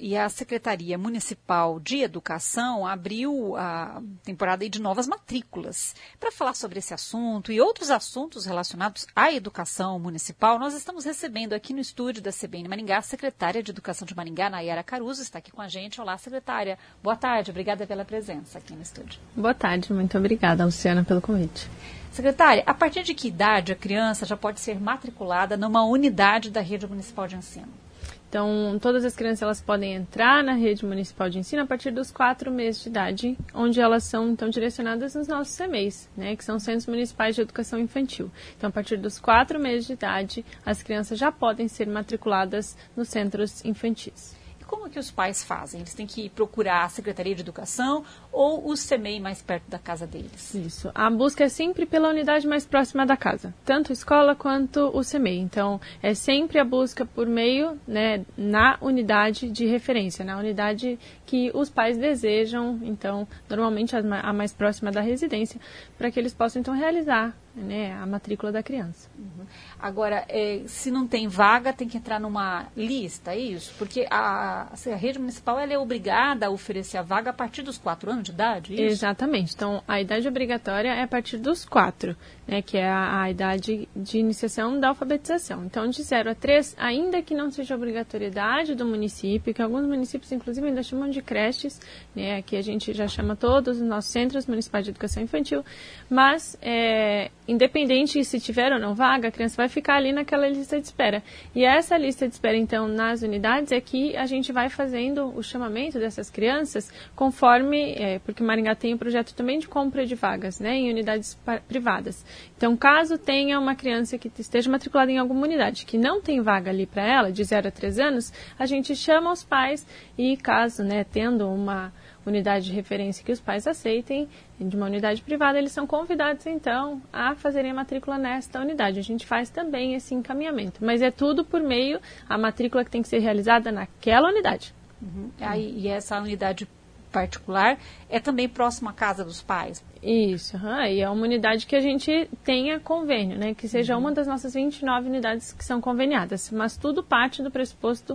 E a Secretaria Municipal de Educação abriu a temporada aí de novas matrículas. Para falar sobre esse assunto e outros assuntos relacionados à educação municipal, nós estamos recebendo aqui no estúdio da CBN Maringá a secretária de Educação de Maringá, Nayara Caruso, está aqui com a gente. Olá, secretária. Boa tarde, obrigada pela presença aqui no estúdio. Boa tarde, muito obrigada, Luciana, pelo convite. Secretária, a partir de que idade a criança já pode ser matriculada numa unidade da rede municipal de ensino? Então, todas as crianças elas podem entrar na rede municipal de ensino a partir dos 4 meses de idade, onde elas são, então, direcionadas nos nossos CMEIs, né, que são Centros Municipais de Educação Infantil. Então, a partir dos 4 meses de idade, as crianças já podem ser matriculadas nos centros infantis. Como que os pais fazem? Eles têm que procurar a Secretaria de Educação ou o CMEI mais perto da casa deles? Isso. A busca é sempre pela unidade mais próxima da casa, tanto a escola quanto o CMEI. Então, é sempre a busca por meio, né, na unidade de referência, na unidade que os pais desejam, então, normalmente a mais próxima da residência, para que eles possam, então, realizar, né, a matrícula da criança. Uhum. Agora, se não tem vaga, tem que entrar numa lista, é isso? Porque a rede municipal ela é obrigada a oferecer a vaga a partir dos 4 anos de idade, é isso? Exatamente. Então, a idade obrigatória é a partir dos 4, né, que é a idade de iniciação da alfabetização. Então, de 0 a 3, ainda que não seja obrigatoriedade do município, que alguns municípios, inclusive, ainda chamam de creches, né, aqui a gente já chama todos os nossos Centros Municipais de Educação Infantil, mas, independente se tiver ou não vaga, a criança vai ficar ali naquela lista de espera. E essa lista de espera, então, nas unidades, é que a gente vai fazendo o chamamento dessas crianças conforme, porque Maringá tem um projeto também de compra de vagas, né, em unidades privadas. Então, caso tenha uma criança que esteja matriculada em alguma unidade que não tem vaga ali para ela, de 0 a 3 anos, a gente chama os pais e, caso, né, tendo uma unidade de referência que os pais aceitem, de uma unidade privada, eles são convidados, então, a fazerem a matrícula nesta unidade. A gente faz também esse encaminhamento, mas é tudo por meio, a matrícula que tem que ser realizada naquela unidade. Uhum. E essa unidade particular é também próxima à casa dos pais? Isso, e é uma unidade que a gente tenha convênio, né, que seja uma das nossas 29 unidades que são conveniadas, mas tudo parte do pressuposto,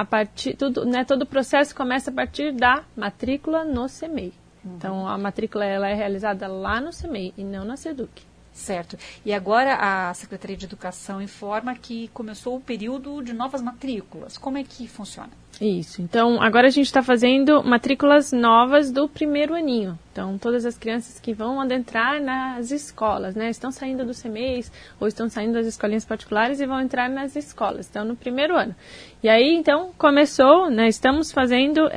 todo o processo começa a partir da matrícula no CMEI. Então, a matrícula ela é realizada lá no CMEI e não na SEDUC. Certo. E agora a Secretaria de Educação informa que começou o período de novas matrículas. Como é que funciona? Isso. Então, agora a gente está fazendo matrículas novas do primeiro aninho. Então, todas as crianças que vão adentrar nas escolas, né? Estão saindo dos CMEIs ou estão saindo das escolinhas particulares e vão entrar nas escolas. Então, no primeiro ano. E aí, então, começou, né? Estamos fazendo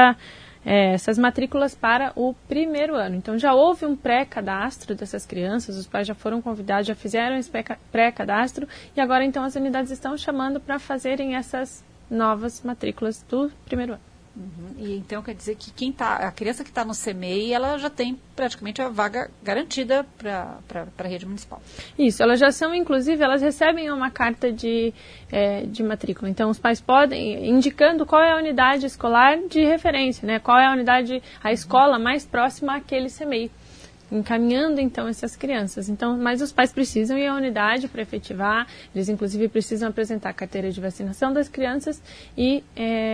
essas matrículas para o primeiro ano. Então, já houve um pré-cadastro dessas crianças, os pais já foram convidados, já fizeram esse pré-cadastro e agora, então, as unidades estão chamando para fazerem essas novas matrículas do primeiro ano. Uhum. E então quer dizer que a criança que está no CMEI, ela já tem praticamente a vaga garantida para a rede municipal. Isso, elas já são, inclusive, elas recebem uma carta de matrícula. Então, os pais podem, indicando qual é a unidade escolar de referência, né? Qual é a escola mais próxima àquele CMEI. Encaminhando, então, essas crianças. Então, mas os pais precisam ir à unidade para efetivar, eles, inclusive, precisam apresentar a carteira de vacinação das crianças e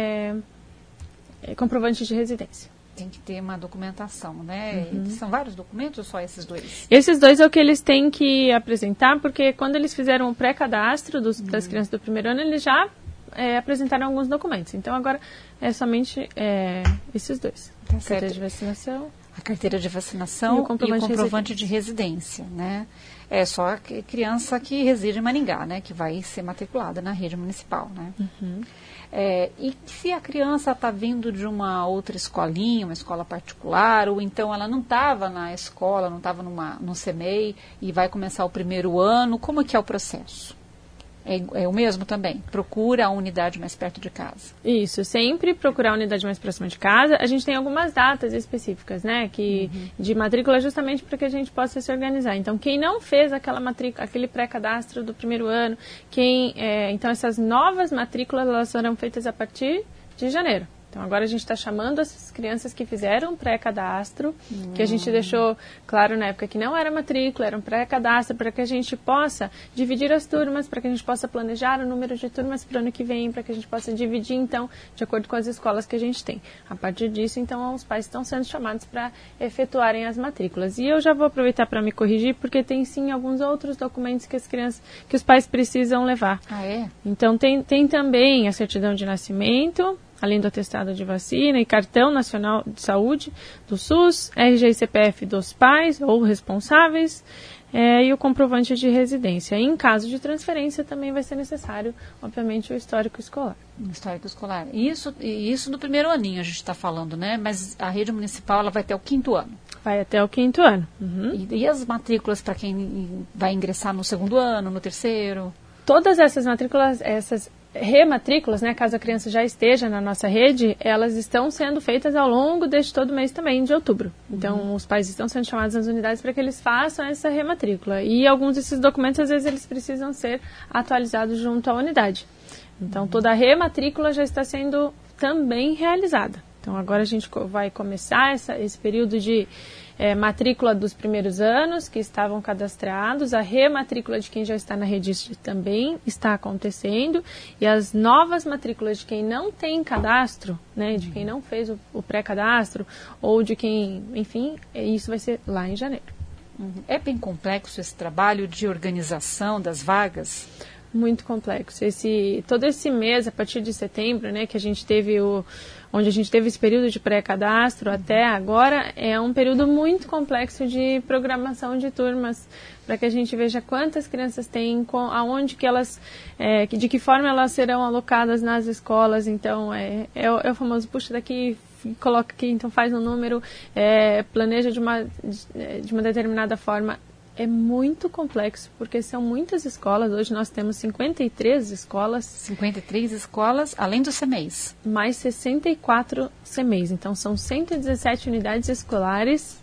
comprovante de residência. Tem que ter uma documentação, né? Uhum. São vários documentos ou só esses dois? Esses dois é o que eles têm que apresentar, porque quando eles fizeram o pré-cadastro das crianças do primeiro ano, eles já apresentaram alguns documentos. Então, agora é somente esses dois. Tá, carteira de vacinação. A carteira de vacinação e o comprovante de residência, né? É só a criança que reside em Maringá, né? Que vai ser matriculada na rede municipal, né? Uhum. E se a criança está vindo de uma outra escolinha, uma escola particular, ou então ela não estava na escola, não estava no CMEI e vai começar o primeiro ano, como que é o processo? É o mesmo também? Procura a unidade mais perto de casa? Isso, sempre procurar a unidade mais próxima de casa. A gente tem algumas datas específicas, né, de matrícula justamente para que a gente possa se organizar. Então, quem não fez aquele pré-cadastro do primeiro ano, então essas novas matrículas elas serão feitas a partir de janeiro. Então, agora a gente está chamando essas crianças que fizeram pré-cadastro, que a gente deixou claro na época que não era matrícula, era um pré-cadastro, para que a gente possa dividir as turmas, para que a gente possa planejar o número de turmas para o ano que vem, para que a gente possa dividir, então, de acordo com as escolas que a gente tem. A partir disso, então, os pais estão sendo chamados para efetuarem as matrículas. E eu já vou aproveitar para me corrigir, porque tem, sim, alguns outros documentos que os pais precisam levar. Ah, é? Então, tem também a certidão de nascimento, além do atestado de vacina e cartão nacional de saúde do SUS, RG e CPF dos pais ou responsáveis e o comprovante de residência. E em caso de transferência também vai ser necessário, obviamente, o histórico escolar. O histórico escolar. Isso do primeiro aninho a gente está falando, né? Mas a rede municipal ela vai até o 5º ano. Vai até o 5º ano. Uhum. E as matrículas para quem vai ingressar no 2º ano, no 3º? Todas essas matrículas, essas rematrículas, né, caso a criança já esteja na nossa rede, elas estão sendo feitas ao longo deste todo mês também, de outubro. Então, os pais estão sendo chamados nas unidades para que eles façam essa rematrícula. E alguns desses documentos, às vezes, eles precisam ser atualizados junto à unidade. Então, toda a rematrícula já está sendo também realizada. Então, agora a gente vai começar esse período de matrícula dos primeiros anos que estavam cadastrados, a rematrícula de quem já está na rede também está acontecendo, e as novas matrículas de quem não tem cadastro, né, de quem não fez o pré-cadastro, ou de quem, enfim, isso vai ser lá em janeiro. É bem complexo esse trabalho de organização das vagas? Muito complexo. Todo esse mês, a partir de setembro, né, que a gente teve onde a gente teve esse período de pré-cadastro até agora, é um período muito complexo de programação de turmas, para que a gente veja quantas crianças tem, aonde que elas, de que forma elas serão alocadas nas escolas. Então, é o famoso puxa daqui, coloca aqui, então faz um número, planeja de uma determinada forma. É muito complexo, porque são muitas escolas. Hoje nós temos 53 escolas. 53 escolas, além dos CMEIs. Mais 64 CMEIs. Então, são 117 unidades escolares,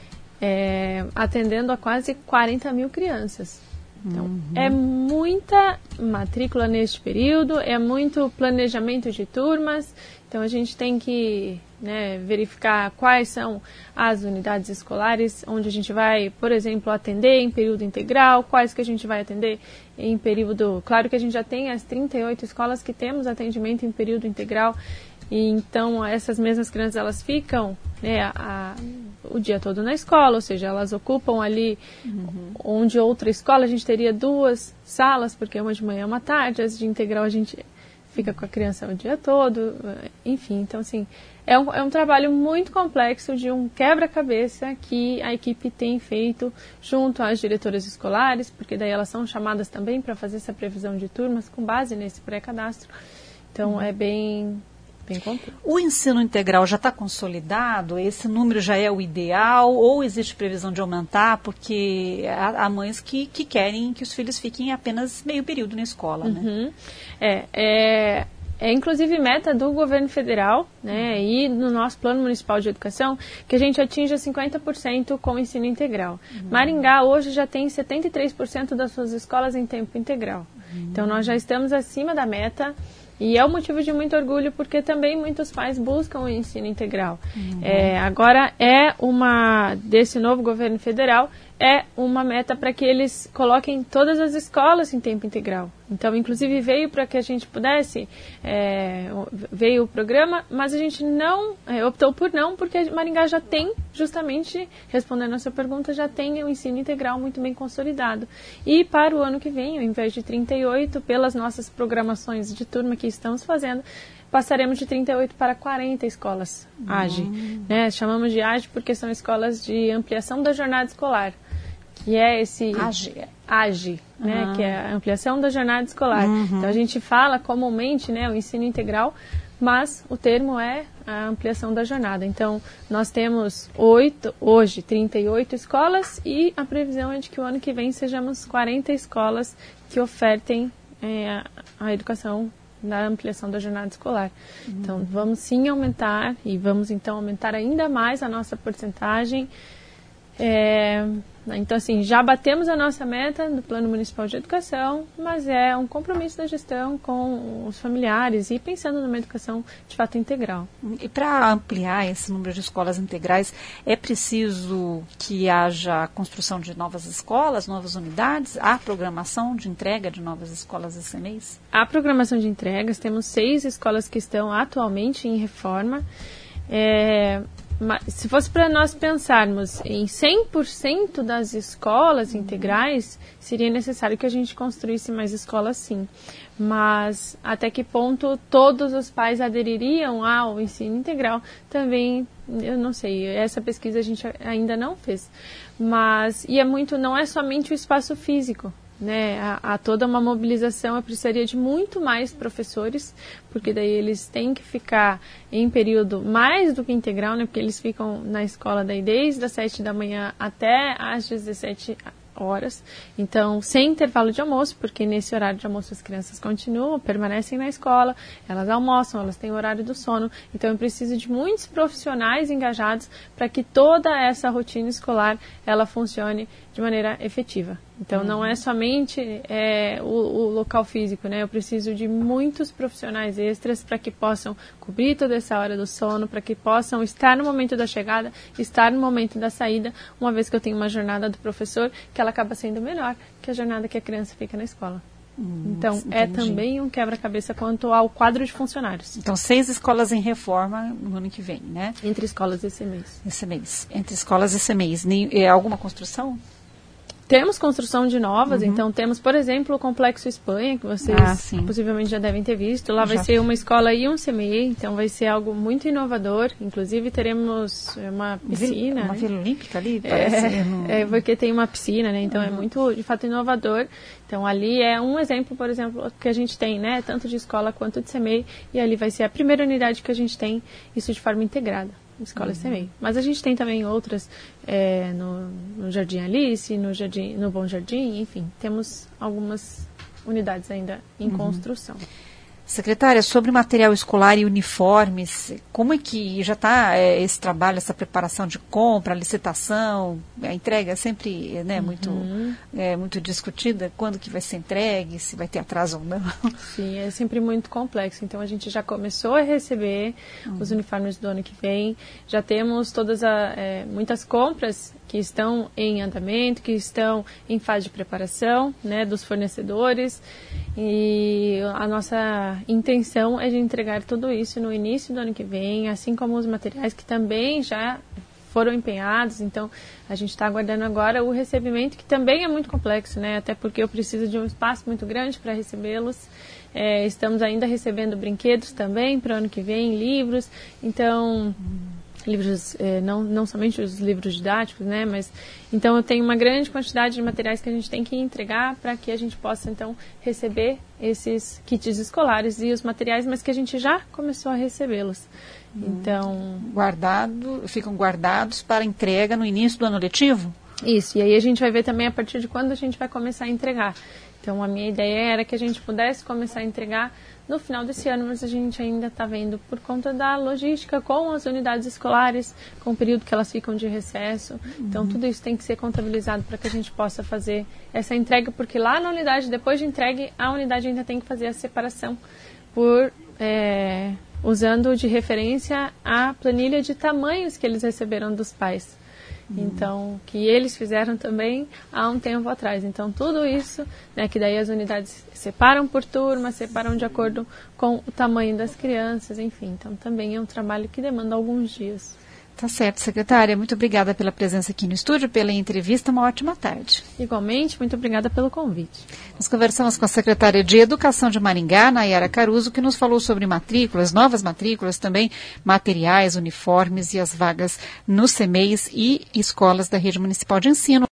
atendendo a quase 40 mil crianças. Então, é muita matrícula neste período, é muito planejamento de turmas. Então, a gente tem que verificar quais são as unidades escolares onde a gente vai, por exemplo, atender em período integral, quais que a gente vai atender em período... Claro que a gente já tem as 38 escolas que temos atendimento em período integral, e então essas mesmas crianças elas ficam o dia todo na escola, ou seja, elas ocupam ali onde outra escola a gente teria 2 salas, porque uma de manhã e uma tarde, as de integral a gente fica com a criança o dia todo, enfim, então assim, é um trabalho muito complexo de um quebra-cabeça que a equipe tem feito junto às diretoras escolares, porque daí elas são chamadas também para fazer essa previsão de turmas com base nesse pré-cadastro, então é bem complexo. O ensino integral já está consolidado? Esse número já é o ideal ou existe previsão de aumentar? Porque há mães que querem que os filhos fiquem apenas meio período na escola, né? É inclusive meta do governo federal, né, e no nosso plano municipal de educação, que a gente atinja 50% com o ensino integral. Maringá hoje já tem 73% das suas escolas em tempo integral. Então nós já estamos acima da meta. E é um motivo de muito orgulho, porque também muitos pais buscam o ensino integral. Agora, desse novo governo federal, é uma meta para que eles coloquem todas as escolas em tempo integral. Então, inclusive, veio para que a gente pudesse, veio o programa, mas a gente não, optou por não, porque Maringá já tem, justamente, respondendo a sua pergunta, já tem o ensino integral muito bem consolidado. E para o ano que vem, ao invés de 38, pelas nossas programações de turma que estamos fazendo, passaremos de 38 para 40 escolas AGE. Né? Chamamos de AGE porque são escolas de ampliação da jornada escolar. Que é esse AGE, né, que é a ampliação da jornada escolar. Então, a gente fala comumente, né, o ensino integral, mas o termo é a ampliação da jornada. Então, nós temos hoje 38 escolas e a previsão é de que o ano que vem sejamos 40 escolas que ofertem a educação da ampliação da jornada escolar. Então, vamos sim aumentar e vamos então aumentar ainda mais a nossa porcentagem. Então, assim, já batemos a nossa meta do Plano Municipal de Educação, mas é um compromisso da gestão com os familiares e pensando numa educação de fato integral. E para ampliar esse número de escolas integrais, é preciso que haja a construção de novas escolas, novas unidades? Há programação de entrega de novas escolas esse mês? Há programação de entregas, temos 6 escolas que estão atualmente em reforma. Se fosse para nós pensarmos em 100% das escolas integrais, seria necessário que a gente construísse mais escolas, sim. Mas até que ponto todos os pais adeririam ao ensino integral, também eu não sei. Essa pesquisa a gente ainda não fez. Não é somente o espaço físico. Né, há toda uma mobilização, eu precisaria de muito mais professores, porque daí eles têm que ficar em período mais do que integral, né, porque eles ficam na escola daí desde as 7 da manhã até às 17 horas, então sem intervalo de almoço, porque nesse horário de almoço as crianças permanecem na escola, elas almoçam, elas têm o horário do sono, então eu preciso de muitos profissionais engajados para que toda essa rotina escolar ela funcione de maneira efetiva. Então, não é somente o local físico, né? Eu preciso de muitos profissionais extras para que possam cobrir toda essa hora do sono, para que possam estar no momento da chegada, estar no momento da saída, uma vez que eu tenho uma jornada do professor, que ela acaba sendo melhor que a jornada que a criança fica na escola. Então, entendi. É também um quebra-cabeça quanto ao quadro de funcionários. Então, 6 escolas em reforma no ano que vem, né? Entre escolas esse mês. Entre escolas esse mês. Alguma construção? Temos construção de novas, então temos, por exemplo, o Complexo Espanha, que vocês possivelmente já devem ter visto. Lá vai ser uma escola e um CME, então vai ser algo muito inovador. Inclusive teremos uma piscina. Uma Vila Olímpica ali? Porque tem uma piscina, né? Então é muito, de fato, inovador. Então ali é um exemplo, por exemplo, que a gente tem, né? Tanto de escola quanto de CME, e ali vai ser a primeira unidade que a gente tem, isso de forma integrada. Escola CME. Mas a gente tem também outras no Jardim Alice, no Bom Jardim, enfim, temos algumas unidades ainda em construção. Secretária, sobre material escolar e uniformes, como é que já está esse trabalho, essa preparação de compra, licitação, a entrega é sempre muito discutida, quando que vai ser entregue, se vai ter atraso ou não? Sim, é sempre muito complexo, então a gente já começou a receber os uniformes do ano que vem, já temos muitas compras que estão em andamento, que estão em fase de preparação, né, dos fornecedores, e a nossa intenção é de entregar tudo isso no início do ano que vem, assim como os materiais que também já foram empenhados. Então a gente está aguardando agora o recebimento, que também é muito complexo, né, até porque eu preciso de um espaço muito grande para recebê-los. Estamos ainda recebendo brinquedos também para o ano que vem, livros, então... livros, não somente os livros didáticos, né, mas então eu tenho uma grande quantidade de materiais que a gente tem que entregar para que a gente possa então receber esses kits escolares e os materiais, mas que a gente já começou a recebê-los. Então, ficam guardados para entrega no início do ano letivo? Isso, e aí a gente vai ver também a partir de quando a gente vai começar a entregar. Então, a minha ideia era que a gente pudesse começar a entregar no final desse ano, mas a gente ainda está vendo por conta da logística com as unidades escolares, com o período que elas ficam de recesso. Então, tudo isso tem que ser contabilizado para que a gente possa fazer essa entrega, porque lá na unidade, depois de entregue, a unidade ainda tem que fazer a separação usando de referência a planilha de tamanhos que eles receberam dos pais. Então, que eles fizeram também há um tempo atrás. Então, tudo isso, né, que daí as unidades separam por turma, separam de acordo com o tamanho das crianças, enfim. Então, também é um trabalho que demanda alguns dias. Tá certo, secretária. Muito obrigada pela presença aqui no estúdio, pela entrevista. Uma ótima tarde. Igualmente, muito obrigada pelo convite. Nós conversamos com a secretária de Educação de Maringá, Nayara Caruso, que nos falou sobre matrículas, novas matrículas, também materiais, uniformes e as vagas nos CMEs e escolas da Rede Municipal de Ensino.